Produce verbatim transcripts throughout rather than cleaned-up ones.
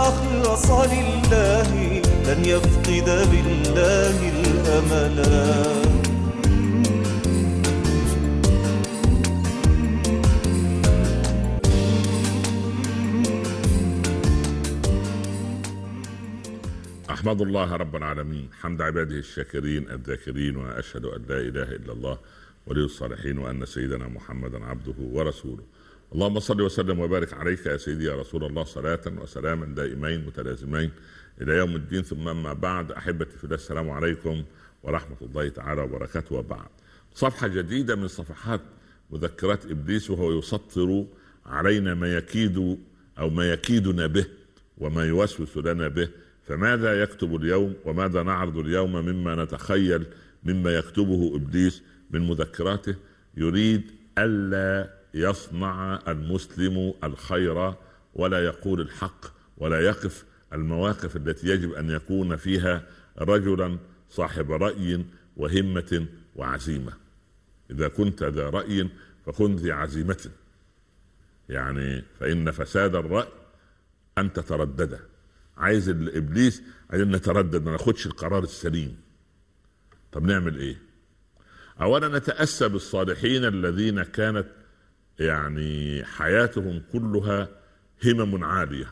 أخلص لله لن يفقد بالله الأملا. أحمد الله رب العالمين حمد عباده الشاكرين الذاكرين، وأشهد أن لا إله إلا الله ولي الصالحين، وأن سيدنا محمدا عبده ورسوله. اللهم صل وسلم وبارك عليك يا سيدي يا رسول الله، صلاة وسلاما دائمين متلازمين إلى يوم الدين. ثم أما بعد، أحبتي في الله، السلام عليكم ورحمة الله تعالى وبركاته. وبعد، صفحة جديدة من صفحات مذكرات إبليس، وهو يسطر علينا ما يكيد أو ما يكيدنا به وما يوسوس لنا به. فماذا يكتب اليوم وماذا نعرض اليوم مما نتخيل مما يكتبه إبليس من مذكراته؟ يريد ألا يصنع المسلم الخير ولا يقول الحق ولا يقف المواقف التي يجب أن يكون فيها رجلا صاحب رأي وهمة وعزيمة. إذا كنت ذا رأي فكن ذي عزيمة، يعني فإن فساد الرأي أن تتردد. عايز الإبليس عايزين نتردد، ما ناخدش القرار السليم. طب نعمل إيه؟ أولا نتأسى بالصالحين الذين كانت يعني حياتهم كلها همم عالية.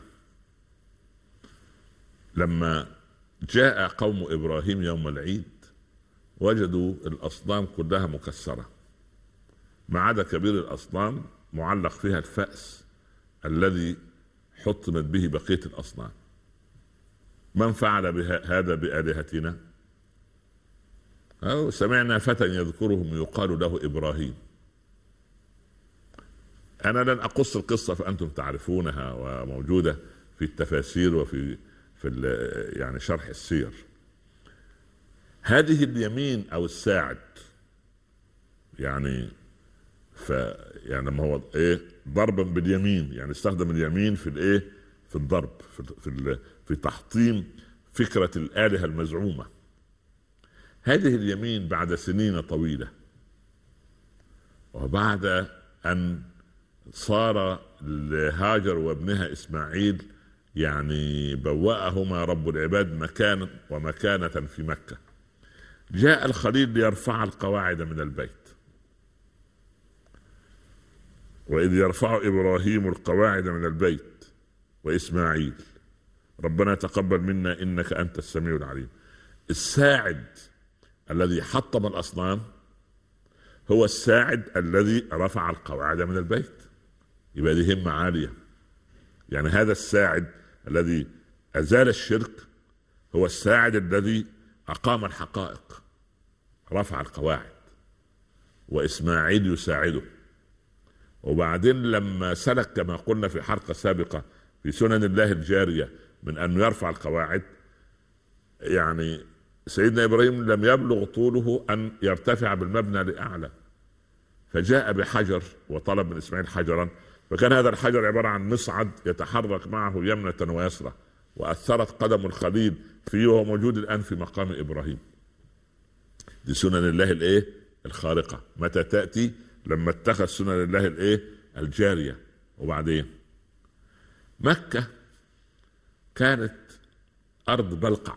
لما جاء قوم إبراهيم يوم العيد وجدوا الأصنام كلها مكسرة، ما عدا كبير الأصنام معلق فيها الفأس الذي حطمت به بقية الأصنام. من فعل بها هذا بآلهتنا؟ أو سمعنا فتى يذكرهم يقال له إبراهيم. أنا لن أقص القصة فأنتم تعرفونها وموجودة في التفاسير وفي في يعني شرح السير. هذه اليمين أو الساعد، يعني ف يعني لما هو إيه ضربا باليمين، يعني استخدم اليمين في الإيه في الضرب في في, في تحطيم فكرة الآلهة المزعومة. هذه اليمين بعد سنين طويلة، وبعد أن صار لهاجر وابنها إسماعيل يعني بوأهما رب العباد مكانا ومكانة في مكة، جاء الخليل ليرفع القواعد من البيت. وإذ يرفع إبراهيم القواعد من البيت وإسماعيل ربنا تقبل منا إنك أنت السميع العليم. الساعد الذي حطم الأصنام هو الساعد الذي رفع القواعد من البيت. يبقى دي همة عالية. يعني هذا الساعد الذي أزال الشرك هو الساعد الذي أقام الحقائق، رفع القواعد، وإسماعيل يساعده. وبعدين لما سلك كما قلنا في حلقة سابقة في سنن الله الجارية من أن يرفع القواعد، يعني سيدنا إبراهيم لم يبلغ طوله أن يرتفع بالمبنى لأعلى، فجاء بحجر وطلب من إسماعيل حجرا، فكان هذا الحجر عبارة عن مصعد يتحرك معه يمنة ويسرى، وأثرت قدم الخليل فيه وهو موجود الآن في مقام إبراهيم. دي سنن الله الإيه الخارقة. متى تأتي؟ لما اتخذ سنن الله الإيه الجارية. وبعدين مكة كانت أرض بلقع،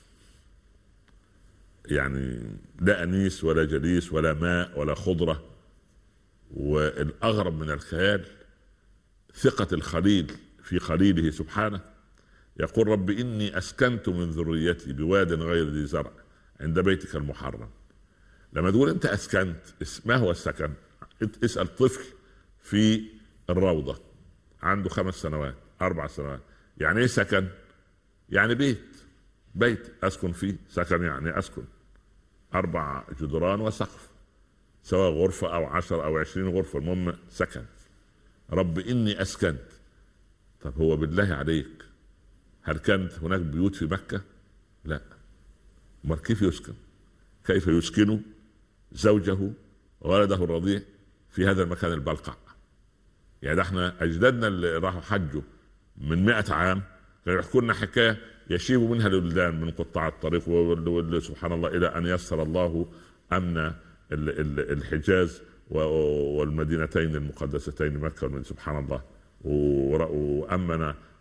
يعني لا أنيس ولا جليس ولا ماء ولا خضرة. والأغرب من الخيال ثقة الخليل في خليله سبحانه، يقول رب إني أسكنت من ذريتي بواد غير ذي زرع عند بيتك المحرم. لما تقول أنت أسكنت، ما هو السكن؟ اسأل طفل في الروضة عنده خمس سنوات أربع سنوات، يعني إيه سكن؟ يعني بيت بيت أسكن فيه. سكن يعني أسكن أربع جدران وسقف، سواء غرفة أو عشر أو عشرين غرفة، المهم سكن. رب إني أسكنت. طب هو بالله عليك هل كانت هناك بيوت في مكة؟ لا. ما كيف يسكن؟ كيف يسكن زوجه وولده الرضيع في هذا المكان البلقع؟ يعني احنا أجدادنا اللي راحوا حجوا من مئة عام كانوا يحكوا لنا حكاية يشيب منها الولدان من قطاع الطريق، وسبحان الله إلى أن يسر الله أمن الحجاز والمدينتين المقدستين مكة والمدينة، سبحان الله، وأمن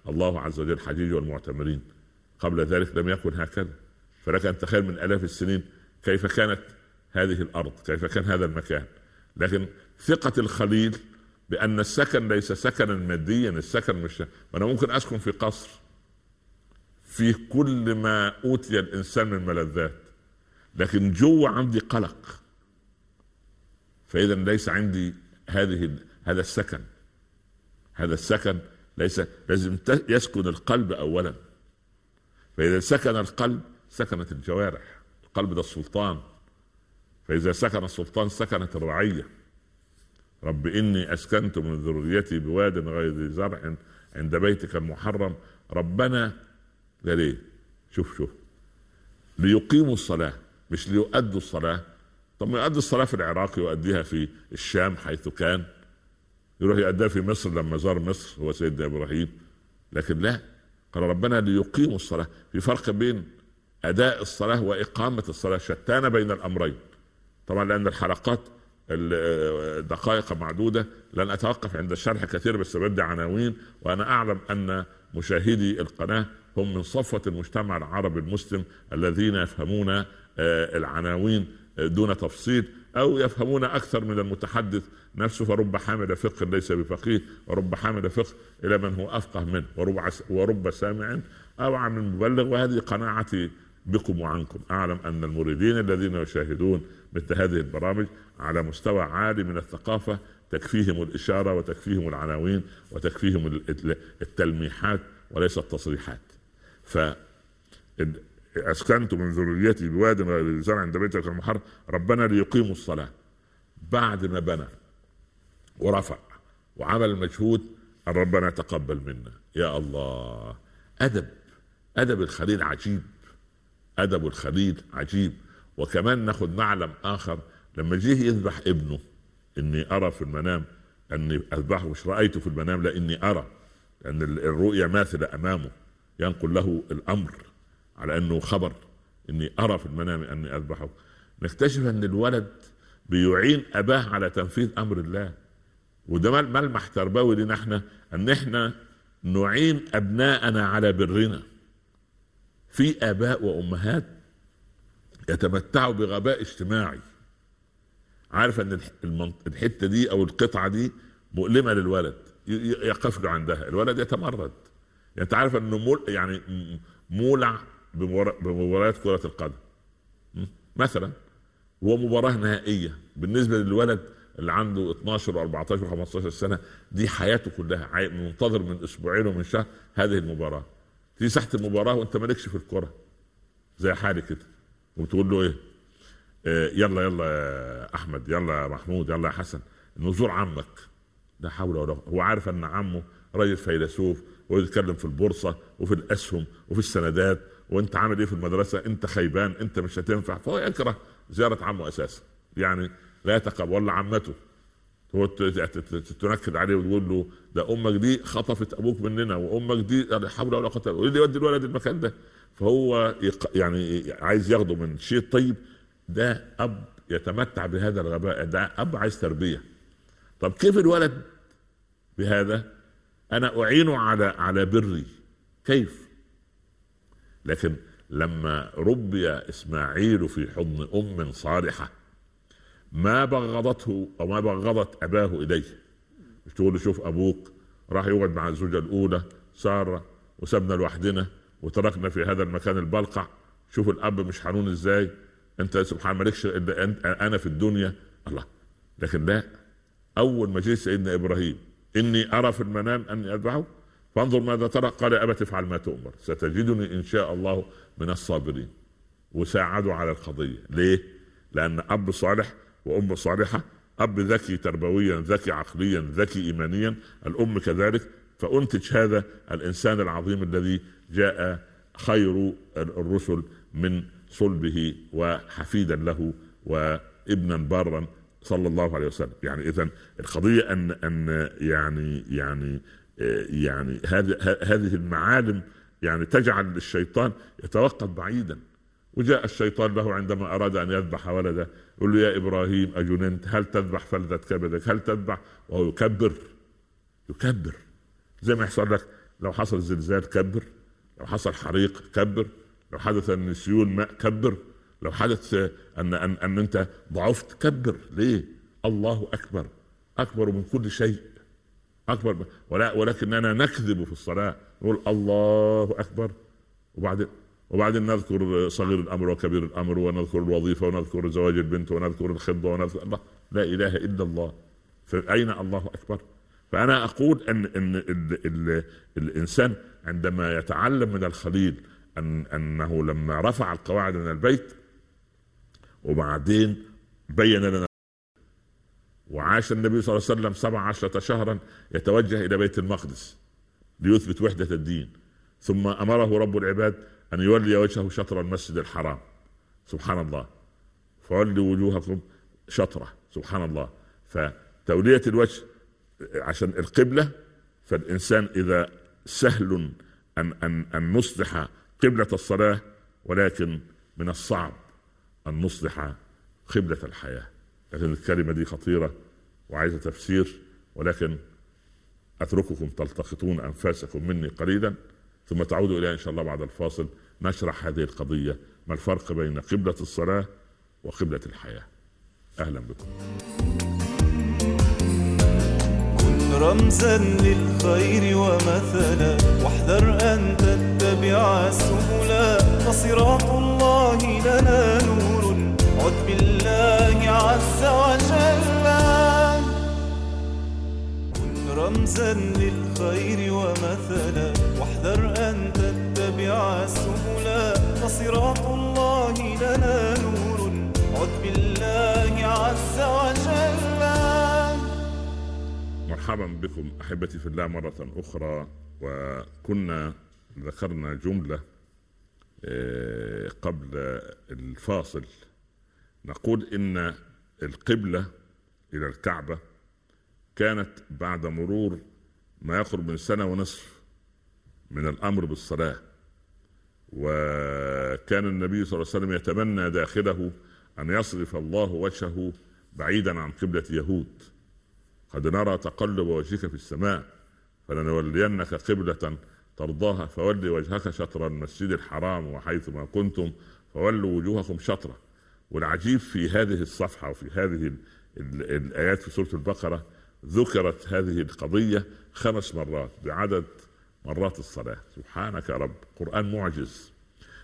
الله عز وجل حجيج والمعتمرين. قبل ذلك لم يكن هكذا. فلك أن تخيل من آلاف السنين كيف كانت هذه الأرض، كيف كان هذا المكان. لكن ثقة الخليل بأن السكن ليس سكنا ماديا، السكن مش أنا ممكن أسكن في قصر في كل ما أوتي الإنسان من ملذات، لكن جوا عندي قلق. فإذا ليس عندي هذه هذا السكن. هذا السكن ليس لازم يسكن القلب أولا. فإذا سكن القلب سكنت الجوارح. القلب ده السلطان، فإذا سكن السلطان سكنت الرعية. رب إني أسكنت من ذريتي بواد غير ذي زرع عند بيتك المحرم. ربنا قال إيه؟ شوف شوف ليقيموا الصلاة، مش ليؤدوا الصلاة. طب ما يؤدي الصلاة في العراق يؤديها في الشام حيث كان، يروح يؤديها في مصر لما زار مصر هو سيدنا إبراهيم. لكن لا، قال ربنا ليقيموا الصلاة. في فرق بين أداء الصلاة وإقامة الصلاة، شتان بين الأمرين. طبعا لأن الحلقات دقائق معدودة لن أتوقف عند الشرح كثير، بس بدي عناوين. وأنا أعلم أن مشاهدي القناة هم من صفوة المجتمع العربي المسلم الذين يفهمون العناوين دون تفصيل، أو يفهمون أكثر من المتحدث نفسه. فرب حامل فقه ليس بفقيه، ورب حامل فقه إلى من هو أفقه منه، ورب, ورب سامع أوعى من مبلغ. وهذه قناعتي بكم وعنكم. أعلم أن المريدين الذين يشاهدون مثل هذه البرامج على مستوى عالي من الثقافة تكفيهم الإشارة وتكفيهم العناوين وتكفيهم التلميحات وليس التصريحات. فأسكنت من ذريتي بواد غير ذي زرع عند بيتك المحرم ربنا ليقيموا الصلاة. بعد ما بنى ورفع وعمل المجهود ربنا تقبل منا. يا الله، أدب أدب الخليل عجيب، أدب الخليل عجيب. وكمان ناخد معلم آخر لما جيه يذبح ابنه، إني أرى في المنام أني أذبحه، مش رأيته في المنام، لا إني أرى، لأن الرؤية ماثلة أمامه، ينقل له الأمر على أنه خبر. إني أرى في المنام أني أذبحه. نكتشف أن الولد بيعين أباه على تنفيذ أمر الله. وده ملمح تربوي لنا احنا، أن احنا نعين أبناءنا على برنا. في آباء وأمهات يتمتعوا بغباء اجتماعي. عارف أن الحتة دي أو القطعة دي مؤلمة للولد، يقف له عندها، الولد يتمرد. يعني انت عارف انه مول يعني مولع بمباريات كرة القدم مثلا، هو مباراة نهائية بالنسبة للولد اللي عنده اثناشر واربعتاشر وخمستاشر سنة، دي حياته كلها، منتظر من اسبوعين ومن شهر هذه المباراة. تيجي ساحة المباراة وانت مالكش في الكرة زي حالي كده، وبتقول له ايه؟ آه يلا يلا يا احمد، يلا يا محمود، يلا يا حسن، نزور عمك. لا حول ولا قوة. هو عارف ان عمه رجل فيلسوف ويتكلم في البورصة وفي الاسهم وفي السندات، وانت عامل ايه في المدرسة؟ انت خيبان، انت مش هتنفع. فهو يكره زيارة عمه اساسا، يعني لا يتقبل. ولا عمته هو تنكد عليه وتقول له ده امك دي خطفت ابوك مننا، وامك دي لا حول ولا قوة، واللي يودي الولد المكان ده. فهو يعني عايز ياخده من شيء طيب. ده اب يتمتع بهذا الغباء، ده اب عايز تربية. طب كيف الولد بهذا انا اعينه على على بري؟ كيف؟ لكن لما ربي اسماعيل في حضن ام صالحة ما بغضته او ما بغضت اباه اليه. مش تقول له شوف ابوك راح يقعد مع الزوجة الاولى سارة وسابنا لوحدنا وتركنا في هذا المكان البلقع، شوف الاب مش حنون ازاي، انت سبحان مالكش انا في الدنيا. الله. لكن لا، اول ما جاء سيدنا ابراهيم اني ارى في المنام اني اذبحه فانظر ماذا ترى، قال يا ابت افعل ما تؤمر ستجدني ان شاء الله من الصابرين. وساعدوا على القضية. ليه؟ لان اب صالح وام صالحة، اب ذكي تربويا، ذكي عقليا، ذكي ايمانيا، الام كذلك. فانتج هذا الانسان العظيم الذي جاء خير الرسل من صلبه وحفيدا له وابنا بارا صلى الله عليه وسلم. يعني اذا القضية ان ان يعني يعني يعني هذه هذه المعالم يعني تجعل الشيطان يتوقف بعيدا. وجاء الشيطان له عندما اراد ان يذبح ولده، يقول له يا ابراهيم اجننت؟ هل تذبح فلذة كبدك؟ هل تذبح؟ وهو يكبر يكبر زي ما يحصل لك لو حصل زلزال كبر، لو حصل حريق كبر، لو حدث ان سيول ماء كبر، لو حدث ان ان, أن انت ضعفت كبر. ليه؟ الله اكبر، اكبر من كل شيء، اكبر. ولا ولكننا نكذب في الصلاه، نقول الله اكبر وبعدين وبعدين نذكر صغير الامر وكبير الامر، ونذكر الوظيفه، ونذكر زواج البنت، ونذكر الخطبه، ونذكر الله. لا اله الا الله. فاين الله اكبر؟ فانا اقول ان ان ال ال الانسان عندما يتعلم من الخليل ان انه لما رفع القواعد من البيت وبعدين بين لنا، وعاش النبي صلى الله عليه وسلم سبع عشرة شهرا يتوجه الى بيت المقدس ليثبت وحدة الدين، ثم امره رب العباد ان يولي وجهه شطر المسجد الحرام. سبحان الله. فولوا وجوهكم شطره. سبحان الله. فتولية الوجه عشان القبلة، فالإنسان إذا سهل أن أن أن نصلح قبلة الصلاة، ولكن من الصعب أن نصلح قبلة الحياة. لكن الكلمة دي خطيرة وعايزة تفسير، ولكن أترككم تلتقطون أنفاسكم مني قليلا، ثم تعودوا إليها إن شاء الله بعد الفاصل نشرح هذه القضية، ما الفرق بين قبلة الصلاة وقبلة الحياة. أهلا بكم. رمزا للخير ومثلا، واحذر أن تتبع السبلا، فصراط الله لنا نور، عد بالله عز وجل. كن رمزا للخير ومثلا، واحذر أن تتبع السبلا، فصراط الله لنا نور، عد بالله عز وجل. مرحبا بكم أحبتي في الله مرة أخرى. وكنا ذكرنا جملة قبل الفاصل، نقول إن القبلة إلى الكعبة كانت بعد مرور ما يقرب من سنة ونصف من الأمر بالصلاة، وكان النبي صلى الله عليه وسلم يتمنى داخله أن يصرف الله وجهه بعيدا عن قبلة يهود. قد نرى تقلب وجهك في السماء فلنولينك قبلة ترضاها فولي وجهك شطر المسجد الحرام وحيث ما كنتم فولوا وجوهكم شطرة. والعجيب في هذه الصفحة وفي هذه ال ال الآيات في سورة البقرة ذكرت هذه القضية خمس مرات بعدد مرات الصلاة. سبحانك يا رب، قرآن معجز.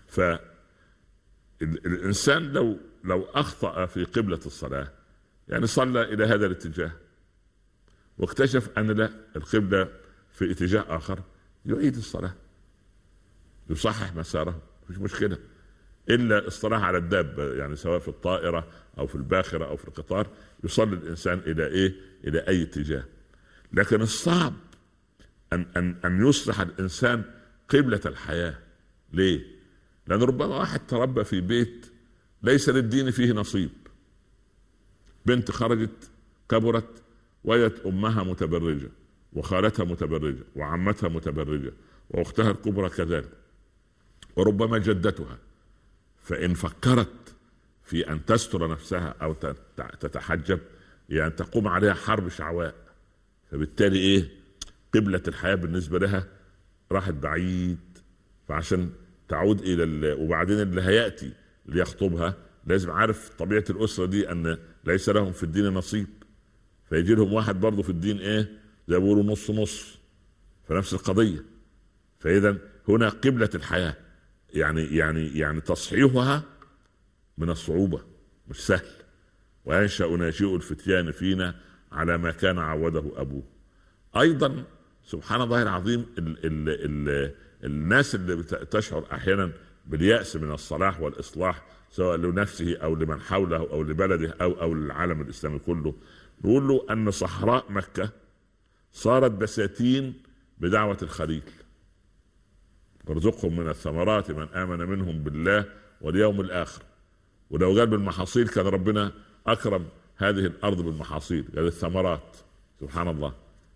فالإنسان لو لو أخطأ في قبلة الصلاة، يعني صلى إلى هذا الاتجاه واكتشف أن لا، القبلة في اتجاه آخر، يعيد الصلاة، يصحح مساره، مش مشكلة. إلا الصلاة على الدابة، يعني سواء في الطائرة أو في الباخرة أو في القطار، يصلي الإنسان إلى إيه؟ إلى أي اتجاه. لكن الصعب أن أن أن يصلح الإنسان قبلة الحياة. ليه؟ لأن ربما واحد تربى في بيت ليس للدين فيه نصيب، بنت خرجت كبرت وجدت أمها متبرجة وخالتها متبرجة وعمتها متبرجة وأختها الكبرى كذلك، وربما جدتها، فإن فكرت في أن تستر نفسها أو تتحجب يعني تقوم عليها حرب شعواء. فبالتالي إيه؟ قبلة الحياة بالنسبة لها راحت بعيد. فعشان تعود إلى وبعدين اللي هيأتي ليخطبها لازم عارف طبيعة الأسرة دي أن ليس لهم في الدين نصيب، فيجي لهم واحد برضو في الدين إيه؟ زي بيقولوا نص نص، فنفس القضية. فإذا هنا قبلة الحياة يعني يعني يعني تصحيحها من الصعوبة، مش سهل. وينشأ ناشئ الفتيان فينا على ما كان عوده أبوه. أيضا سبحان الله العظيم، ال ال ال الناس اللي تشعر أحيانا باليأس من الصلاح والإصلاح سواء لنفسه أو لمن حوله أو لبلده أو أو للعالم الإسلامي كله، نقول له أن صحراء مكة صارت بساتين بدعوة الخليل، وارزقهم من الثمرات من آمن منهم بالله واليوم الآخر. ولو قال بالمحاصيل كان ربنا أكرم هذه الأرض بالمحاصيل، قال الثمرات. سبحان الله.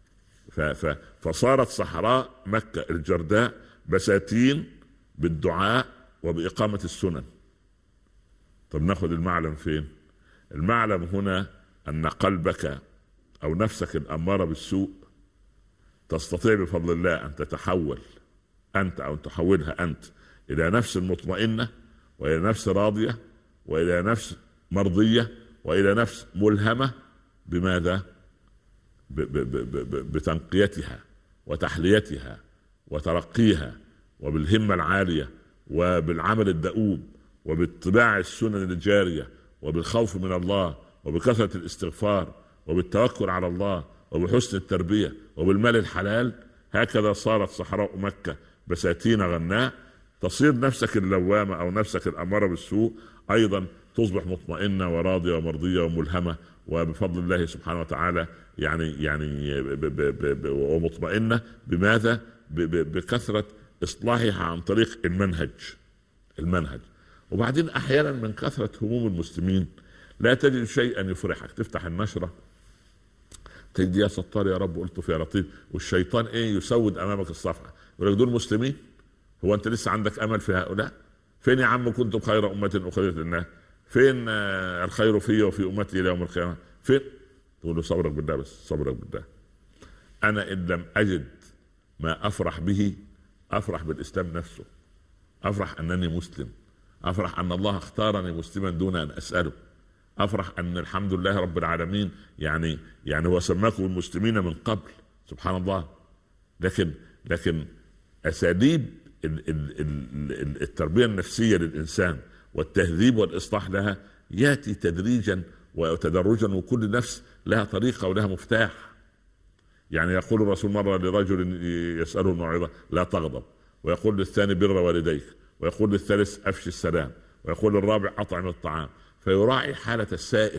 فصارت صحراء مكة الجرداء بساتين بالدعاء وبإقامة السنن. طب ناخد المعلم فين؟ المعلم هنا أن قلبك أو نفسك الأمارة بالسوء تستطيع بفضل الله أن تتحول أنت أو أن تحولها أنت إلى نفس مطمئنة، وإلى نفس راضية، وإلى نفس مرضية، وإلى نفس ملهمة. بماذا؟ ب ب ب ب بتنقيتها وتحليتها وترقيها، وبالهمة العالية، وبالعمل الدؤوب، وباتباع السنن الجارية، وبالخوف من الله، وبكثرة الاستغفار، وبالتوكل على الله، وبحسن التربية، وبالمال الحلال. هكذا صارت صحراء مكة بساتين غناء. تصير نفسك اللوامة أو نفسك الأمارة بالسوء أيضا تصبح مطمئنة وراضية ومرضية وملهمة، وبفضل الله سبحانه وتعالى يعني يعني ب ب ب ب ومطمئنة. بماذا؟ ب ب بكثرة إصلاحها عن طريق المنهج المنهج وبعدين أحيانا من كثرة هموم المسلمين لا تجد شيئا يفرحك. تفتح النشرة تجد يا ستار يا رب قلت في لطيف، والشيطان ايه يسود امامك الصفحة، يقول لك دول مسلمين؟ هو انت لسه عندك امل في هؤلاء؟ فين يا عم كنتم خير امة اخرجت للناس؟ فين آه الخير في وفي امتي الى يوم القيامة؟ فين؟ تقول له صبرك بالله، بس صبرك بالله. انا ان لم اجد ما افرح به افرح بالاسلام نفسه، افرح انني مسلم، افرح ان الله اختارني مسلما دون ان اساله، افرح ان الحمد لله رب العالمين يعني يعني هو سماكم المسلمين من قبل، سبحان الله. لكن لكن اساليب التربيه النفسيه للانسان والتهذيب والاصلاح لها ياتي تدريجا وتدرجا، وكل نفس لها طريقه ولها مفتاح. يعني يقول الرسول مره لرجل يساله الموعظه لا تغضب، ويقول للثاني بر والديك، ويقول للثالث افشي السلام، ويقول للرابع اطعم الطعام، فيراعي حالة السائل.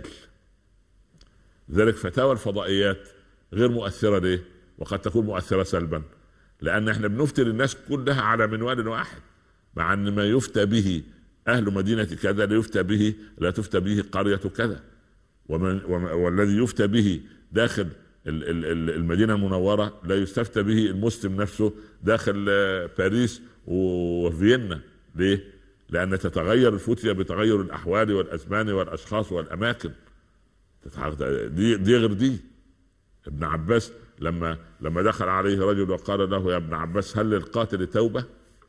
ذلك فتاوى الفضائيات غير مؤثرة. ليه؟ وقد تكون مؤثرة سلبا، لأن احنا بنفتي للناس كلها على منوال واحد، مع أن ما يفتى به أهل مدينة كذا لا يفتى به لا تفتى به قرية كذا، ومن والذي يفتى به داخل المدينة المنورة لا يستفتى به المسلم نفسه داخل باريس وفيينا. ليه؟ لأن تتغير الفتية بتغير الأحوال والأزمان والأشخاص والأماكن. دي, دي غير دي. ابن عباس لما لما دخل عليه رجل وقال له يا ابن عباس هل للقاتل توبة؟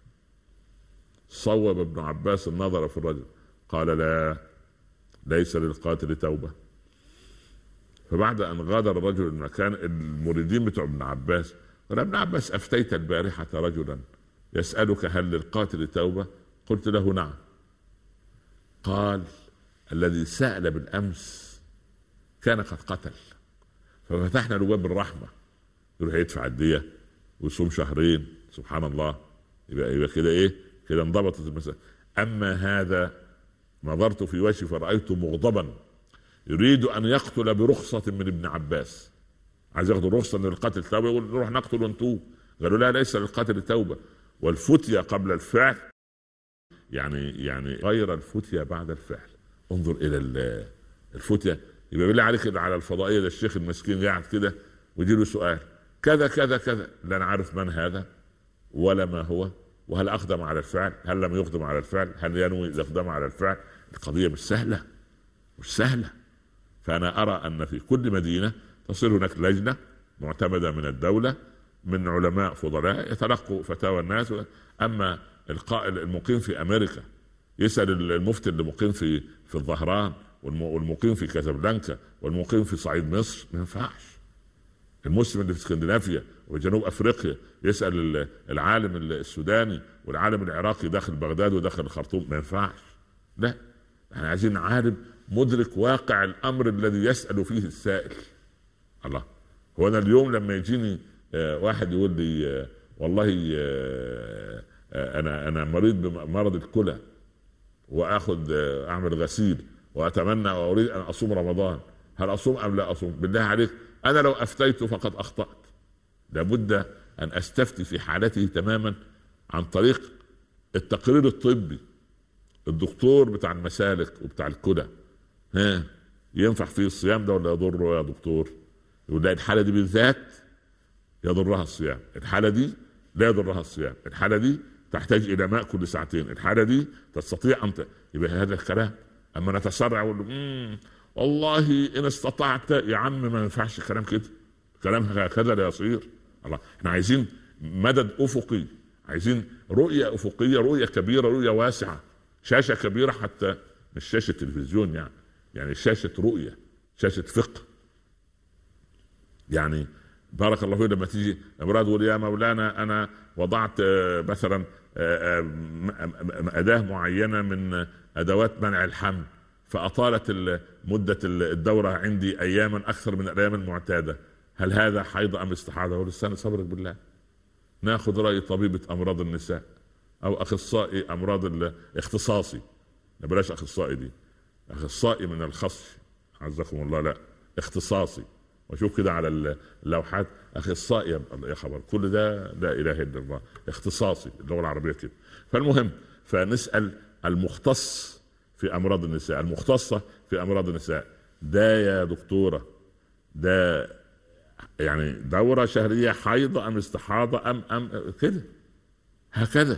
صوب ابن عباس النظر في الرجل قال لا، ليس للقاتل توبة. فبعد أن غادر الرجل المكان المريدين بتوع ابن عباس قال ابن عباس أفتيت البارحة رجلا يسألك هل للقاتل توبة؟ قلت له نعم. قال الذي سأل بالأمس كان قد قتل، ففتحنا له باب الرحمة، يروح يدفع الدية ويصوم شهرين. سبحان الله. يبقى, يبقى كده ايه؟ كده انضبطت المسألة. أما هذا نظرت في وجهه فرأيته مغضبا يريد أن يقتل برخصة من ابن عباس، عايز ياخد رخصة من القتل توبة، يقول نروح نقتل وانتوب. قالوا لا، ليس للقتل توبة، والفتية قبل الفعل يعني يعني غير الفتية بعد الفعل. انظر الى الفتية. يبقى بالله عليك على الفضائية ده الشيخ المسكين قاعد كده ويجي له سؤال كذا كذا كذا، لا نعرف من هذا ولا ما هو، وهل اقدم على الفعل، هل لم يقدم على الفعل، هل ينوي الاقدام على الفعل. القضية مش سهلة مش سهلة. فانا ارى ان في كل مدينة تصير هناك لجنة معتمدة من الدولة من علماء فضلاء يتلقوا فتاوى الناس. اما القائل المقيم في امريكا يسأل المفتي اللي مقيم في في الظهران والمقيم في كازابلانكا والمقيم في صعيد مصر، ما ينفعش. المسلم اللي في اسكندنافيا وجنوب افريقيا يسأل العالم السوداني والعالم العراقي داخل بغداد وداخل الخرطوم، ما ينفعش. لا، احنا عايزين عالم مدرك واقع الامر الذي يسأل فيه السائل. الله، هو انا اليوم لما يجيني واحد يقول لي والله انا انا مريض بمرض الكلى واخذ اعمل غسيل واتمنى واريد ان اصوم رمضان، هل اصوم ام لا اصوم؟ بالله عليك انا لو افتيت فقد اخطأت. لابد ان استفتي في حالته تماما عن طريق التقرير الطبي. الدكتور بتاع المسالك وبتاع الكلى ها ينفع فيه الصيام ده ولا يضره يا دكتور؟ يقول لا، الحالة دي بالذات يضرها الصيام، الحالة دي لا يضرها الصيام، الحالة دي تحتاج إلى ماء كل ساعتين، الحالة دي تستطيع أن ت... يبقى هذا الكلام. أما نتسرع ونقول والله إن استطعت، يا عم ما ينفعش كلام كده، كلام هكذا لا يصير. الله، احنا عايزين مدد افقي، عايزين رؤيه افقيه، رؤيه كبيره، رؤيه واسعه، شاشه كبيره، حتى مش شاشه تلفزيون يعني يعني شاشه رؤيه، شاشه فقه. يعني بارك الله فيك لما تيجي امرأة تقول يا مولانا انا وضعت مثلا اداة معينة من ادوات منع الحمل فاطالت مدة الدورة عندي اياما اكثر من الايام المعتادة، هل هذا حيض ام استحاضة؟ اقول استنى صبرك بالله، ناخذ رأي طبيبة امراض النساء او اخصائي امراض الاختصاصي، بلاش اخصائي دي، اخصائي من الخص عزكم الله، لا اختصاصي، وشوف كده على اللوحات اخصائي يا خبر، كل ده لا اله الا الله، اختصاصي اللغه العربيه كده. فالمهم فنسال المختص في امراض النساء، المختصه في امراض النساء، ده يا دكتوره ده يعني دوره شهريه حيض ام استحاضه ام ام كده هكذا.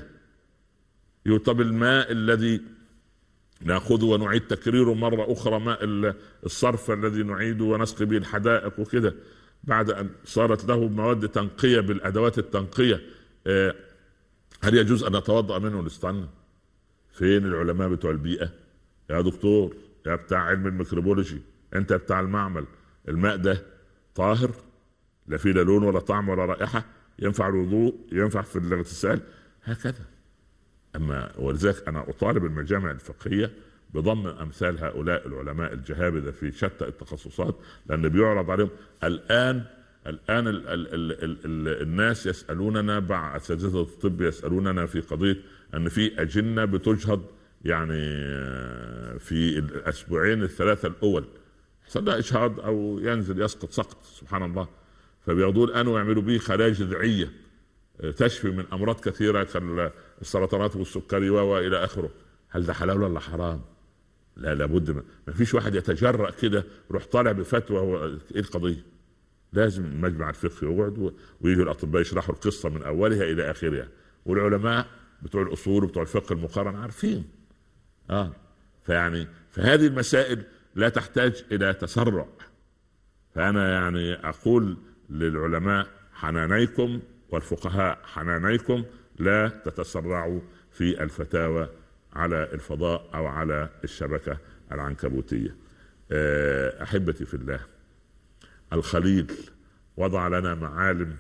طب الماء الذي نأخذه ونعيد تكريره مرة أخرى، ماء الصرف الذي نعيده ونسقي به الحدائق وكده، بعد أن صارت له مواد تنقية بالأدوات التنقية، هل يجوز أن نتوضأ منه ونستنى؟ فين العلماء بتوع البيئة يا دكتور، يا بتاع علم الميكروبيولوجي، أنت بتاع المعمل، الماء ده طاهر لا فيه لا لون ولا طعم ولا رائحة، ينفع الوضوء، ينفع في الاغتسال، هكذا. أما ولذلك أنا أطالب المجامع الفقهية بضم أمثال هؤلاء العلماء الجهابذة في شتى التخصصات، لأن بيعرض عليهم الآن الآن ال ال ال ال ال الناس يسألوننا، بعض أساتذة الطب يسألوننا في قضية أن في أجنة بتجهض يعني في الأسبوعين الثلاثة الأول حصل لها إجهاض أو ينزل يسقط سقط سبحان الله، فبياخدون الآن ويعملوا به خلايا جذعية تشفي من أمراض كثيرة كالسرطانات والسكري وإلى آخره. هل ده حلال ولا حرام؟ لا، لابد ما فيش واحد يتجرأ كده روح طالع بفتوى. هو إيه القضية؟ لازم المجمع الفقهي يقعد ويجي الأطباء يشرحوا القصة من أولها إلى آخرها، والعلماء بتوع الأصول وبتوع الفقه المقارن عارفين. آه فيعني فهذه المسائل لا تحتاج إلى تسرع. فأنا يعني أقول للعلماء حنانيكم والفقهاء حنانيكم، لا تتسرعوا في الفتاوى على الفضاء أو على الشبكة العنكبوتية. أحبتي في الله، الخليل وضع لنا معالم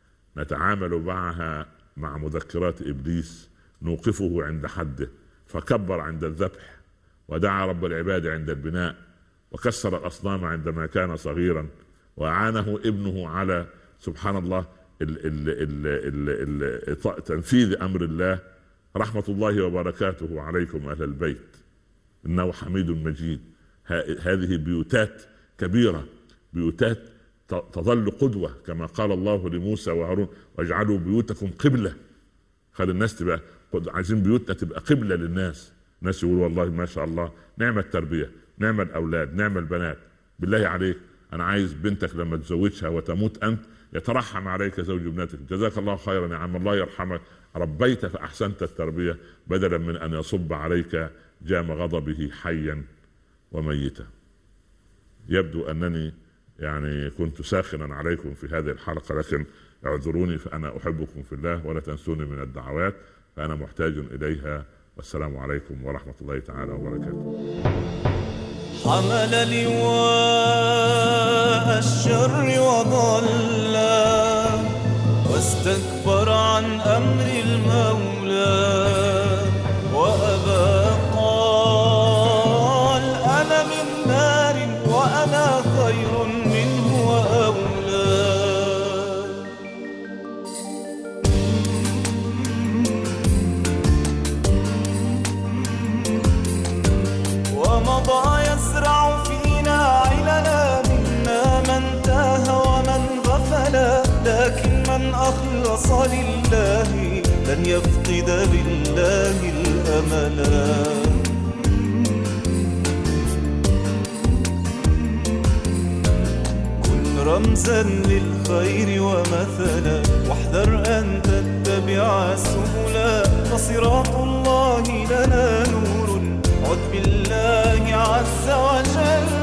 نتعامل معها مع مذكرات إبليس، نوقفه عند حده، فكبر عند الذبح، ودعا رب العباد عند البناء، وكسر الأصنام عندما كان صغيرا، وأعانه ابنه على سبحان الله ال ال ال ال ال تنفيذ أمر الله. رحمة الله وبركاته عليكم أهل البيت، إنه حميد مجيد. هذه بيوتات كبيرة، بيوتات تظل قدوة كما قال الله لموسى وهارون واجعلوا بيوتكم قبلة. خلي الناس تبقى عايزين بيوتنا تبقى قبلة للناس، الناس يقولوا والله ما شاء الله نعمة التربية، نعمة الأولاد، نعمة البنات. بالله عليك أنا عايز بنتك لما تزوجها وتموت أنت يترحم عليك زوج ابنتك، جزاك الله خيرا يا عم، الله يرحمك، ربيت فأحسنت التربية، بدلا من أن يصب عليك جام غضبه حيا وميتا. يبدو أنني يعني كنت ساخنا عليكم في هذه الحلقة، لكن اعذروني، فأنا أحبكم في الله، ولا تنسوني من الدعوات فأنا محتاج إليها. والسلام عليكم ورحمة الله تعالى وبركاته. حمل لواء الشر وضل، واستكبر عن أمر المولى، وأبى قال أنا من نار وأنا خير منه وأولى. ومضى يزرع فينا علنا، منا من تاه ومن غفل، لكن من أخلص لله لن يفقد بالله الأملا. كن رمزا للخير ومثلا، واحذر أن تتبع السبلا، فصراط الله لنا نور، عد بالله عز وجل